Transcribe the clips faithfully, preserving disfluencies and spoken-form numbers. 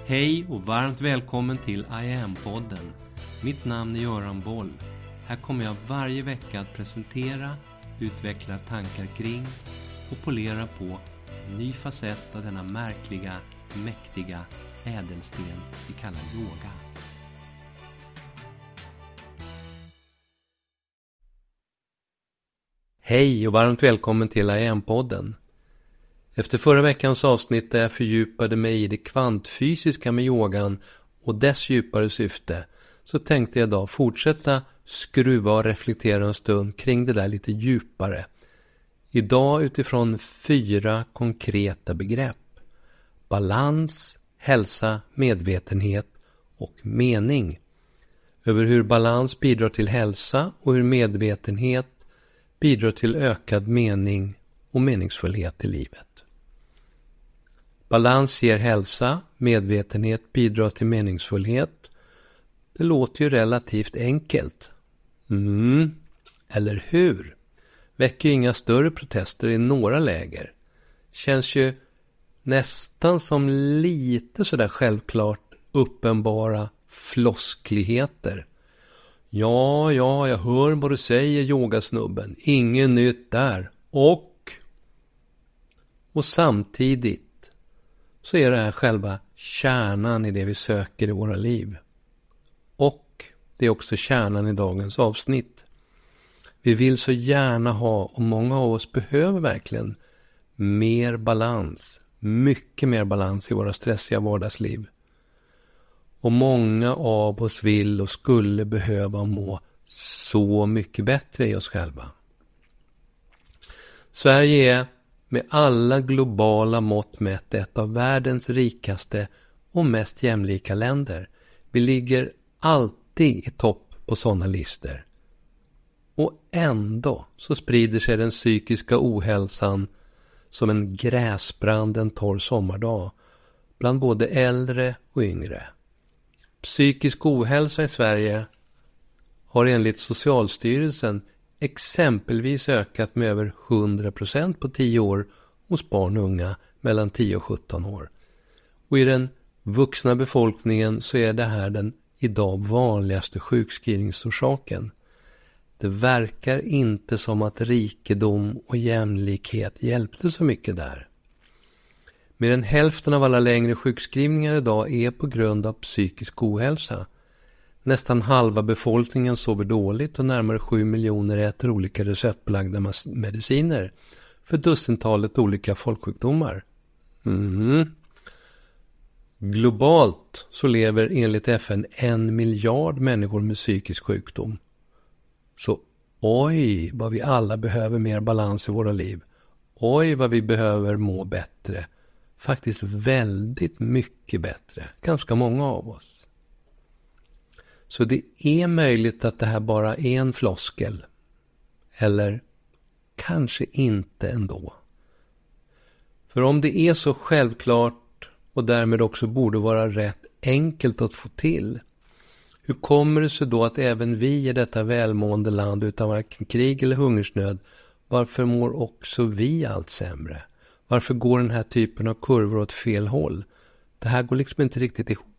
Hej och varmt välkommen till I Am-podden. Mitt namn är Göran Boll. Här kommer jag varje vecka att presentera, utveckla tankar kring och polera på en ny facett av denna märkliga, mäktiga ädelsten vi kallar yoga. Hej och varmt välkommen till I Am-podden. Efter förra veckans avsnitt där jag fördjupade mig i det kvantfysiska med yogan och dess djupare syfte, så tänkte jag idag fortsätta skruva och reflektera en stund kring det där lite djupare. Idag utifrån fyra konkreta begrepp: balans, hälsa, medvetenhet och mening. Över hur balans bidrar till hälsa och hur medvetenhet bidrar till ökad mening och meningsfullhet i livet. Balans ger hälsa, medvetenhet bidrar till meningsfullhet. Det låter ju relativt enkelt. Mm, eller hur? Väcker ju inga större protester i några läger. Känns ju nästan som lite sådär självklart uppenbara floskligheter. Ja, ja, jag hör vad du säger, yogasnubben. Ingen nytt där. Och, och samtidigt så är det här själva kärnan i det vi söker i våra liv. Och det är också kärnan i dagens avsnitt. Vi vill så gärna ha, och många av oss behöver verkligen, mer balans. Mycket mer balans i våra stressiga vardagsliv. Och många av oss vill och skulle behöva må så mycket bättre i oss själva. Sverige är med alla globala mått mätt ett av världens rikaste och mest jämlika länder. Vi ligger alltid i topp på sådana listor. Och ändå så sprider sig den psykiska ohälsan som en gräsbrand en torr sommardag bland både äldre och yngre. Psykisk ohälsa i Sverige har enligt Socialstyrelsen exempelvis ökat med över hundra procent på tio år hos barn och unga mellan tio och sjutton år. Och i den vuxna befolkningen så är det här den idag vanligaste sjukskrivningsorsaken. Det verkar inte som att rikedom och jämlikhet hjälpte så mycket där. Mer än hälften av alla längre sjukskrivningar idag är på grund av psykisk ohälsa. Nästan halva befolkningen sover dåligt och närmare sju miljoner äter olika receptbelagda mediciner för dussintalet olika folksjukdomar. Mm. Globalt så lever enligt F N en miljard människor med psykisk sjukdom. Så oj vad vi alla behöver mer balans i våra liv. Oj vad vi behöver må bättre. Faktiskt väldigt mycket bättre. Ganska många av oss. Så det är möjligt att det här bara är en floskel. Eller kanske inte ändå. För om det är så självklart och därmed också borde vara rätt enkelt att få till, hur kommer det sig då att även vi i detta välmående land utan varken krig eller hungersnöd, varför mår också vi allt sämre? Varför går den här typen av kurvor åt fel håll? Det här går liksom inte riktigt ihop.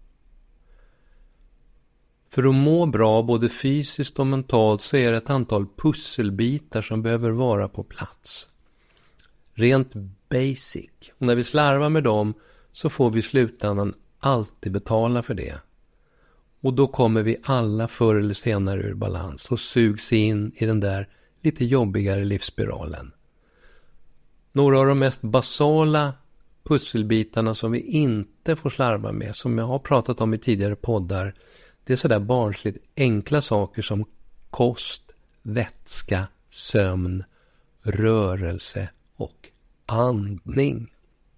För att må bra både fysiskt och mentalt så är det ett antal pusselbitar som behöver vara på plats. Rent basic. Och när vi slarvar med dem så får vi i slutändan alltid betala för det. Och då kommer vi alla förr eller senare ur balans och sugs in i den där lite jobbigare livsspiralen. Några av de mest basala pusselbitarna som vi inte får slarva med, som jag har pratat om i tidigare poddar, det är sådär barnsligt enkla saker som kost, vätska, sömn, rörelse och andning.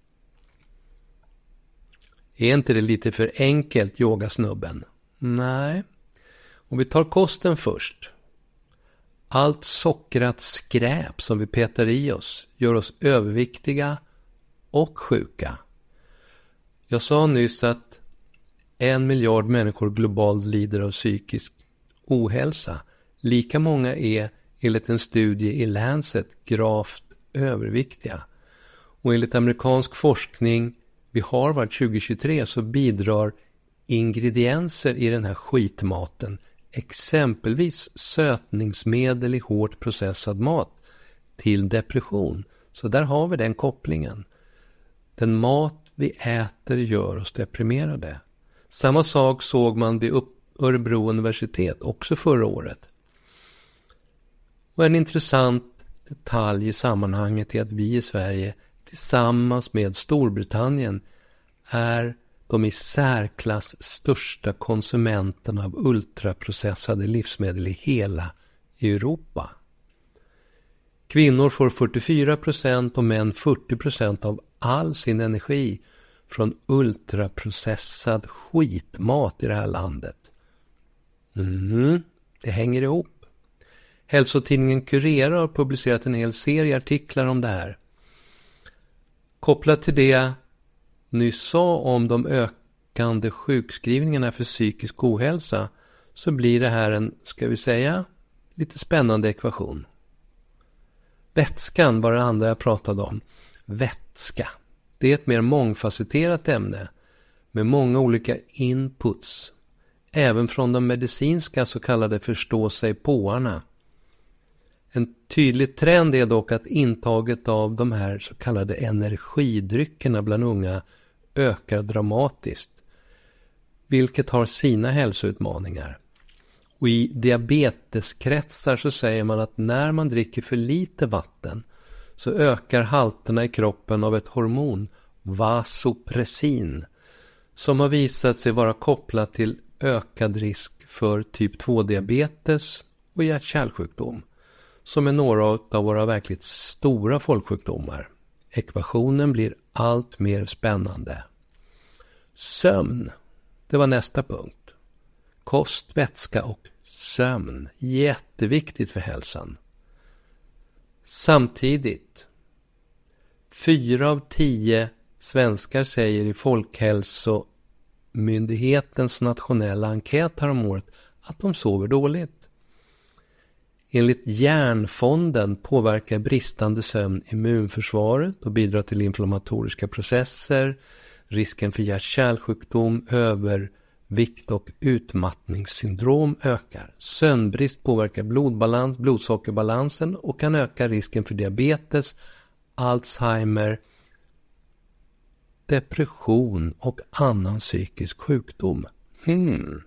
Är inte det lite för enkelt, yogasnubben? Nej. Om vi tar kosten först. Allt sockrat skräp som vi petar i oss gör oss överviktiga och sjuka. Jag sa nyss att en miljard människor globalt lider av psykisk ohälsa. Lika många är enligt en studie i Lancet gravt överviktiga. Och enligt amerikansk forskning vid Harvard tjugo tjugotre så bidrar ingredienser i den här skitmaten, exempelvis sötningsmedel i hårt processad mat, till depression. Så där har vi den kopplingen. Den mat vi äter gör oss deprimerade. Samma sak såg man vid Örebro universitet också förra året. Och en intressant detalj i sammanhanget är att vi i Sverige tillsammans med Storbritannien är de i särklass största konsumenterna av ultraprocessade livsmedel i hela Europa. Kvinnor får fyrtiofyra procent och män fyrtio procent av all sin energi från ultraprocessad skitmat i det här landet. Mm, det hänger ihop. Hälsotidningen Curera har publicerat en hel serie artiklar om det här. Kopplat till det jag nyss sa om de ökande sjukskrivningarna för psykisk ohälsa så blir det här en, ska vi säga, lite spännande ekvation. Vätskan var det andra jag pratade om. Vätska. Det är ett mer mångfacetterat ämne med många olika inputs, även från de medicinska så kallade förstå sig påarna. En tydlig trend är dock att intaget av de här så kallade energidryckerna bland unga ökar dramatiskt, vilket har sina hälsoutmaningar. Och i diabeteskretsar så säger man att när man dricker för lite vatten så ökar halterna i kroppen av ett hormon, vasopressin, som har visat sig vara kopplat till ökad risk för typ två-diabetes och hjärt-kärlsjukdom, som är några av våra verkligt stora folksjukdomar. Ekvationen blir allt mer spännande. Sömn, det var nästa punkt. Kost, vätska och sömn, jätteviktigt för hälsan. Samtidigt, fyra av tio svenskar säger i Folkhälsomyndighetens nationella enkät häromåret att de sover dåligt. Enligt Hjärnfonden påverkar bristande sömn immunförsvaret och bidrar till inflammatoriska processer, risken för hjärt-kärlsjukdom, övervikt och utmattningssyndrom ökar. Sömnbrist påverkar blodbalans, blodsockerbalansen och kan öka risken för diabetes, Alzheimer, depression och annan psykisk sjukdom. Hmm.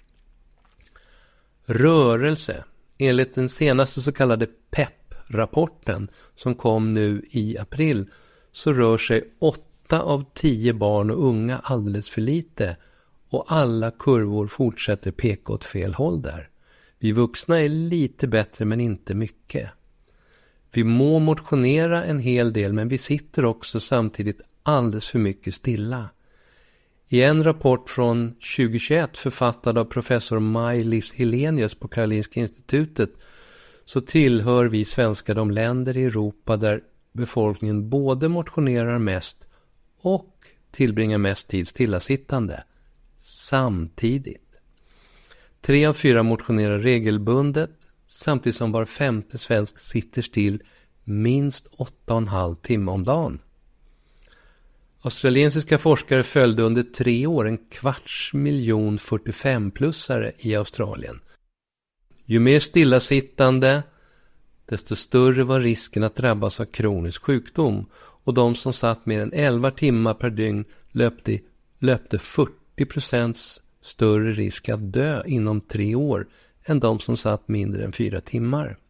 Rörelse. Enligt den senaste så kallade P E P-rapporten som kom nu i april så rör sig åtta av tio barn och unga alldeles för lite och alla kurvor fortsätter peka åt fel håll där. Vi vuxna är lite bättre men inte mycket. Vi må motionera en hel del men vi sitter också samtidigt alldeles för mycket stilla. I en rapport från tjugo tjugoett författad av professor Maj-Lis Helenius på Karolinska institutet så tillhör vi svenskar de länder i Europa där befolkningen både motionerar mest och tillbringar mest tid stillasittande samtidigt. Tre av fyra motionerar regelbundet samtidigt som var femte svensk sitter still minst åtta och en halv timme om dagen. Australiensiska forskare följde under tre år en kvarts miljon fyrtiofem-plussare i Australien. Ju mer stillasittande, desto större var risken att drabbas av kronisk sjukdom och de som satt mer än elva timmar per dygn löpte, löpte fyrtio procent större risk att dö inom tre år än de som satt mindre än fyra timmar.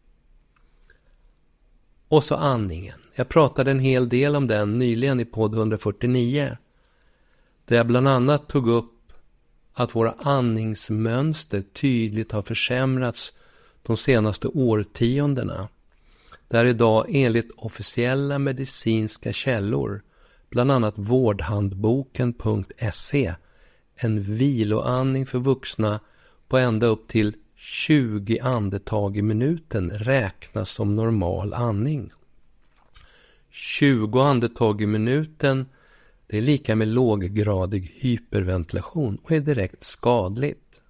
Och så andningen. Jag pratade en hel del om den nyligen i podd hundrafyrtionio. Där jag bland annat tog upp att våra andningsmönster tydligt har försämrats de senaste årtiondena. Där idag enligt officiella medicinska källor, bland annat vårdhandboken punkt se, en viloandning för vuxna på ända upp till tjugo andetag i minuten räknas som normal andning. tjugo andetag i minuten, det är lika med låggradig hyperventilation och är direkt skadligt.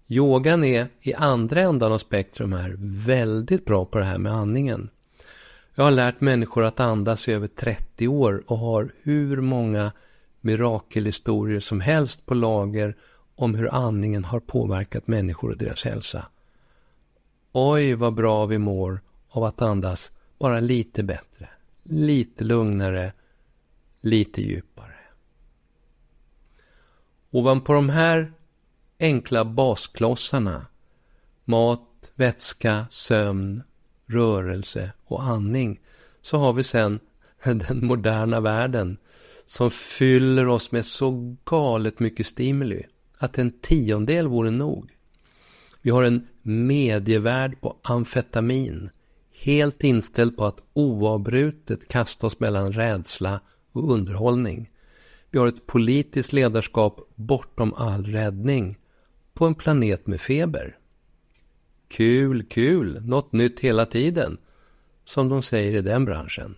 Yogan är i andra ändan av spektrum här väldigt bra på det här med andningen. Jag har lärt människor att andas i över trettio år och har hur många mirakelhistorier som helst på lager om hur andningen har påverkat människor och deras hälsa. Oj, vad bra vi mår av att andas bara lite bättre, lite lugnare, lite djupare. Ovanpå de här enkla basklossarna, mat, vätska, sömn, rörelse och andning, så har vi sen den moderna världen som fyller oss med så galet mycket stimuli att en tiondel vore nog. Vi har en medievärld på amfetamin, helt inställd på att oavbrutet kasta oss mellan rädsla och underhållning. Vi har ett politiskt ledarskap bortom all räddning på en planet med feber. Kul, kul, något nytt hela tiden, som de säger i den branschen.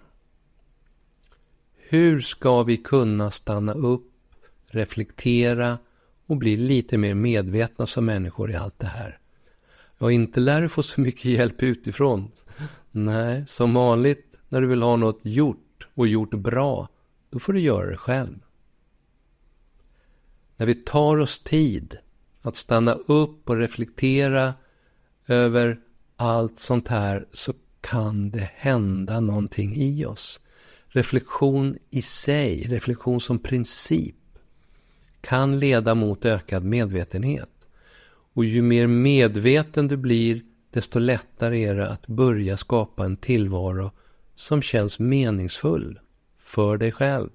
Hur ska vi kunna stanna upp, reflektera och bli lite mer medvetna som människor i allt det här? Ja, inte lär du få så mycket hjälp utifrån. Nej, som vanligt när du vill ha något gjort och gjort bra, då får du göra det själv. När vi tar oss tid att stanna upp och reflektera över allt sånt här, så kan det hända någonting i oss. Reflektion i sig, reflektion som princip, kan leda mot ökad medvetenhet. Och ju mer medveten du blir, desto lättare är det att börja skapa en tillvaro som känns meningsfull för dig själv.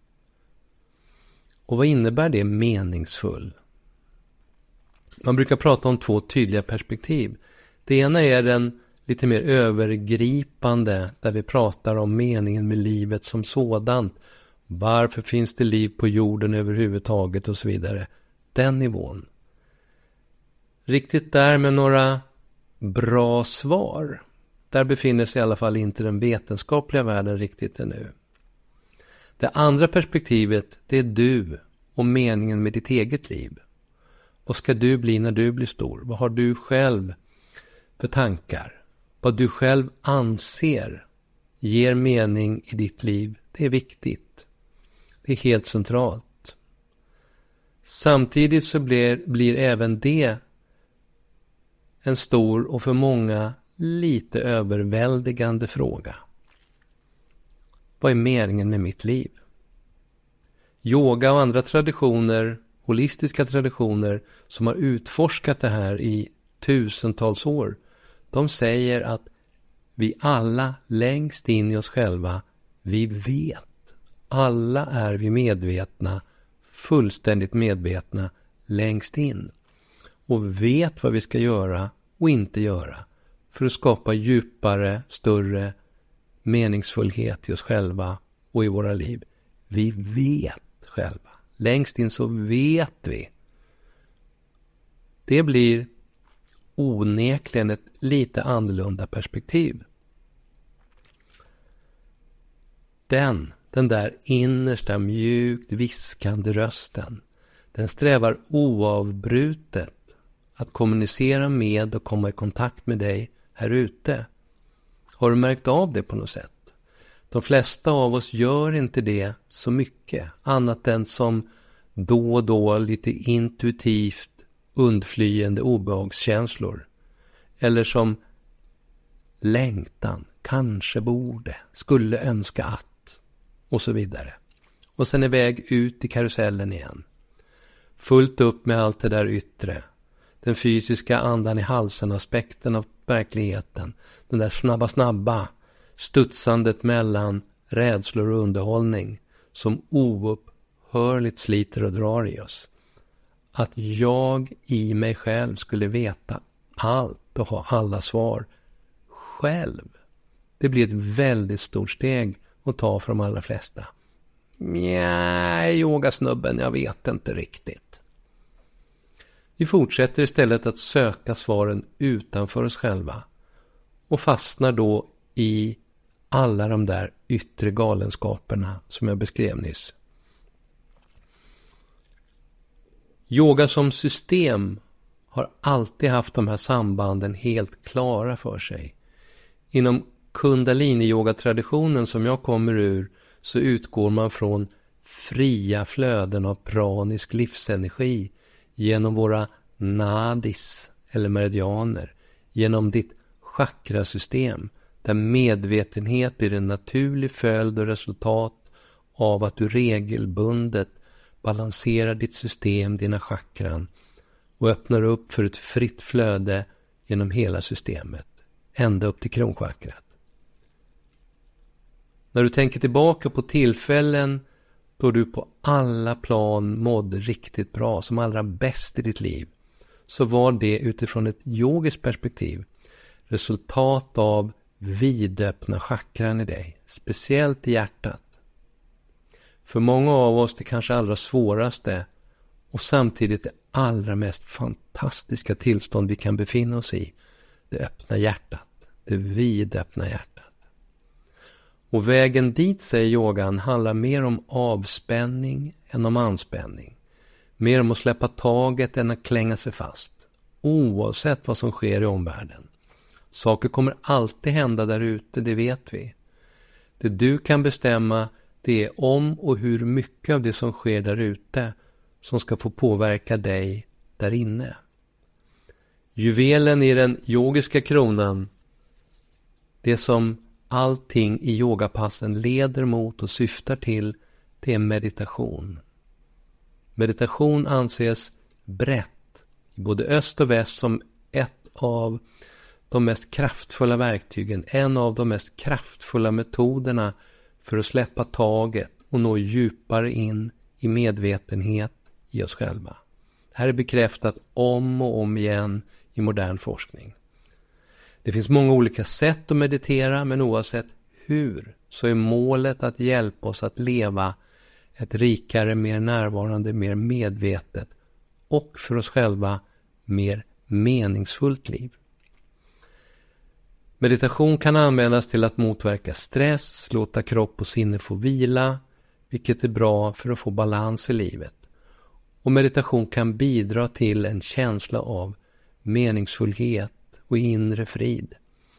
Och vad innebär det meningsfull? Man brukar prata om två tydliga perspektiv. Det ena är den lite mer övergripande, där vi pratar om meningen med livet som sådant. Varför finns det liv på jorden överhuvudtaget och så vidare. Den nivån. Riktigt där med några bra svar. Där befinner sig i alla fall inte den vetenskapliga världen riktigt ännu. Det andra perspektivet, det är du och meningen med ditt eget liv. Vad ska du bli när du blir stor? Vad har du själv för tankar? Vad du själv anser ger mening i ditt liv, det är viktigt. Det är helt centralt. Samtidigt så blir, blir även det en stor och för många lite överväldigande fråga. Vad är meningen med mitt liv? Yoga och andra traditioner, holistiska traditioner som har utforskat det här i tusentals år, de säger att vi alla längst in i oss själva, vi vet. Alla är vi medvetna, fullständigt medvetna längst in. Och vet vad vi ska göra och inte göra för att skapa djupare, större meningsfullhet i oss själva och i våra liv. Vi vet själva. Längst in så vet vi. Det blir onekligen ett lite annorlunda perspektiv. Den, den där innersta mjukt viskande rösten, den strävar oavbrutet att kommunicera med och komma i kontakt med dig här ute. Har du märkt av det på något sätt? De flesta av oss gör inte det så mycket, annat än som då och då lite intuitivt undflyende obehagskänslor. Eller som längtan, kanske borde, skulle önska att, och så vidare. Och sen är väg ut i karusellen igen. Fullt upp med allt det där yttre. Den fysiska andan i halsen, aspekten av verkligheten. Den där snabba, snabba studsandet mellan rädslor och underhållning som oupphörligt sliter och drar i oss. Att jag i mig själv skulle veta allt och ha alla svar själv. Det blir ett väldigt stort steg att ta för de allra flesta. Nej, yogasnubben, jag vet inte riktigt. Vi fortsätter istället att söka svaren utanför oss själva och fastnar då i alla de där yttre galenskaperna som jag beskrev nyss. Yoga som system har alltid haft de här sambanden helt klara för sig. Inom kundalini-yoga-traditionen som jag kommer ur så utgår man från fria flöden av pranisk livsenergi genom våra nadis eller meridianer, genom ditt chakrasystem där medvetenhet blir en naturlig följd och resultat av att du regelbundet balanserar ditt system, dina chakran och öppnar upp för ett fritt flöde genom hela systemet, ända upp till kronchakrat. När du tänker tillbaka på tillfällen då du på alla plan mådde riktigt bra, som allra bäst i ditt liv, så var det utifrån ett yogiskt perspektiv resultat av vidöppna chakran i dig, speciellt i hjärtat. För många av oss det kanske allra svåraste och samtidigt det allra mest fantastiska tillstånd vi kan befinna oss i, det öppna hjärtat, det vidöppna hjärtat. Och vägen dit, säger yogan, handlar mer om avspänning än om anspänning. Mer om att släppa taget än att klänga sig fast, oavsett vad som sker i omvärlden. Saker kommer alltid hända där ute, det vet vi. Det du kan bestämma, det är om och hur mycket av det som sker där ute som ska få påverka dig där inne. Juvelen i den yogiska kronan, det som allting i yogapassen leder mot och syftar till, det är meditation. Meditation anses brett i både öst och väst som ett av de mest kraftfulla verktygen, en av de mest kraftfulla metoderna för att släppa taget och nå djupare in i medvetenhet i oss själva. Det här är bekräftat om och om igen i modern forskning. Det finns många olika sätt att meditera, men oavsett hur så är målet att hjälpa oss att leva ett rikare, mer närvarande, mer medvetet och för oss själva mer meningsfullt liv. Meditation kan användas till att motverka stress, låta kropp och sinne få vila, vilket är bra för att få balans i livet. Och meditation kan bidra till en känsla av meningsfullhet och inre frid.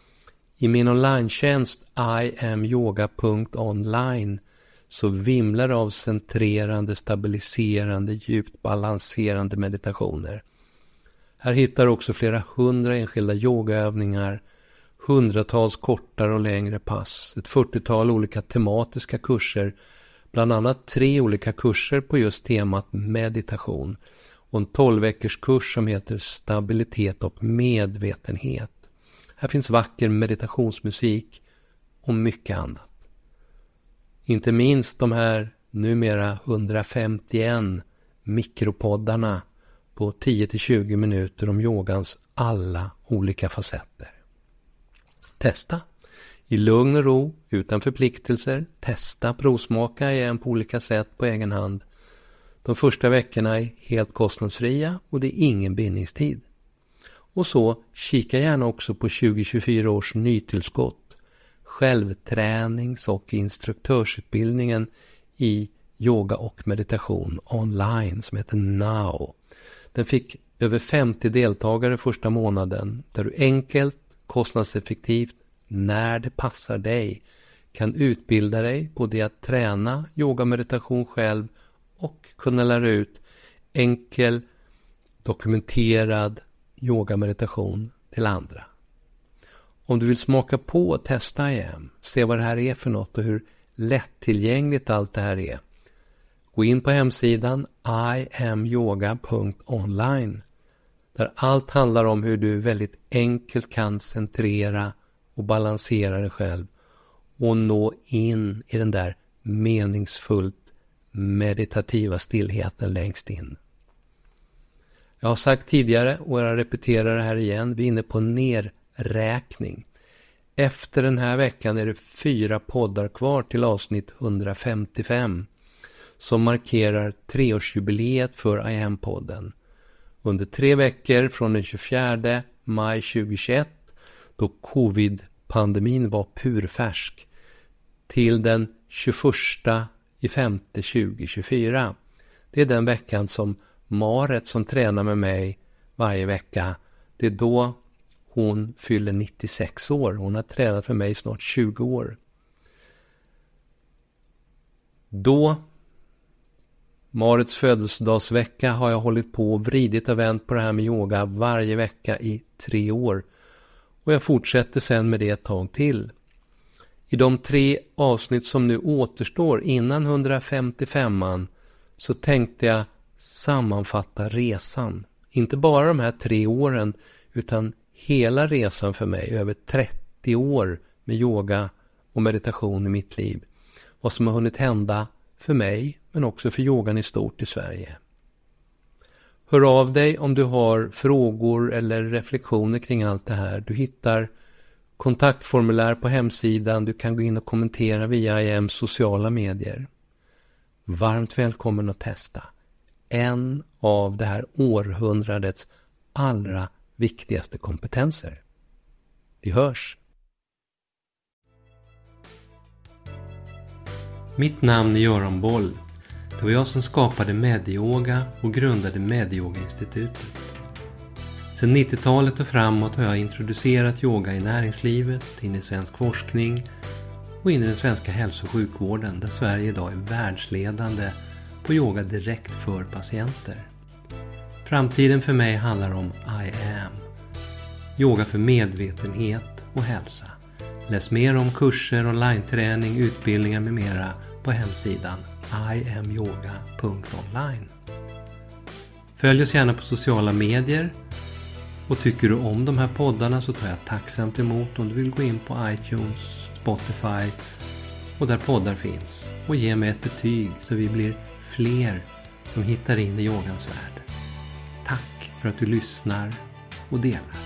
I min online-tjänst i am yoga punkt online så vimlar av centrerande, stabiliserande, djupt balanserande meditationer. Här hittar du också flera hundra enskilda yogaövningar, hundratals kortare och längre pass, ett fyrtiotal olika tematiska kurser, bland annat tre olika kurser på just temat meditation och en tolv veckors kurs som heter stabilitet och medvetenhet. Här finns vacker meditationsmusik och mycket annat. Inte minst de här numera hundrafemtioen mikropoddarna på tio till tjugo minuter om yogans alla olika facetter. Testa i lugn och ro, utan förpliktelser. Testa, provsmaka igen på olika sätt på egen hand. De första veckorna är helt kostnadsfria och det är ingen bindningstid. Och så kika gärna också på tjugo tjugofyra års nytillskott, självtränings- och instruktörsutbildningen i yoga och meditation online som heter Now. Den fick över femtio deltagare första månaden där du enkelt, kostnadseffektivt, när det passar dig kan utbilda dig på det att träna yoga och meditation själv och kunna lära ut enkel, dokumenterad yoga meditation till andra. Om du vill smaka på och testa igen, se vad det här är för något och hur lättillgängligt allt det här är, gå in på hemsidan i am yoga punkt online där allt handlar om hur du väldigt enkelt kan centrera och balansera dig själv och nå in i den där meningsfullt meditativa stillheten längst in. Jag har sagt tidigare och jag repeterar det här igen, vi är inne på nerräkning. Efter den här veckan är det fyra poddar kvar till avsnitt hundrafemtiofem som markerar treårsjubileet för I Am-podden. Under tre veckor från den tjugofjärde maj tjugohundratjugoett då covid-pandemin var purfärsk till den tjugoförsta femte tjugohundratjugofyra. Det är den veckan som Maret som tränar med mig varje vecka, det är då Hon fyller nittiosex år. Hon har tränat för mig snart tjugo år. Då, Marits födelsedagsvecka, har jag hållit på och vridit och vänt på det här med yoga varje vecka i tre år. Och jag fortsätter sen med det ett tag till. I de tre avsnitt som nu återstår innan hundrafemtiofemman så tänkte jag sammanfatta resan. Inte bara de här tre åren utan hela resan för mig, över trettio år med yoga och meditation i mitt liv. Vad som har hunnit hända för mig men också för yogan i stort i Sverige. Hör av dig om du har frågor eller reflektioner kring allt det här. Du hittar kontaktformulär på hemsidan. Du kan gå in och kommentera via I M:s sociala medier. Varmt välkommen att testa. En av det här århundradets allra viktigaste kompetenser. Vi hörs! Mitt namn är Göran Boll. Det var jag som skapade Medyoga och grundade Medyoga-institutet. Sedan nittiotalet och framåt har jag introducerat yoga i näringslivet, in i svensk forskning och in i den svenska hälso- och sjukvården där Sverige idag är världsledande på yoga direkt för patienter. Framtiden för mig handlar om I am. Yoga för medvetenhet och hälsa. Läs mer om kurser, online-träning, utbildningar med mera på hemsidan i am yoga punkt online. Följ oss gärna på sociala medier och tycker du om de här poddarna så tar jag tacksamt emot om du vill gå in på iTunes, Spotify och där poddar finns och ge mig ett betyg så vi blir fler som hittar in i yogans värld. Tack för att du lyssnar och delar.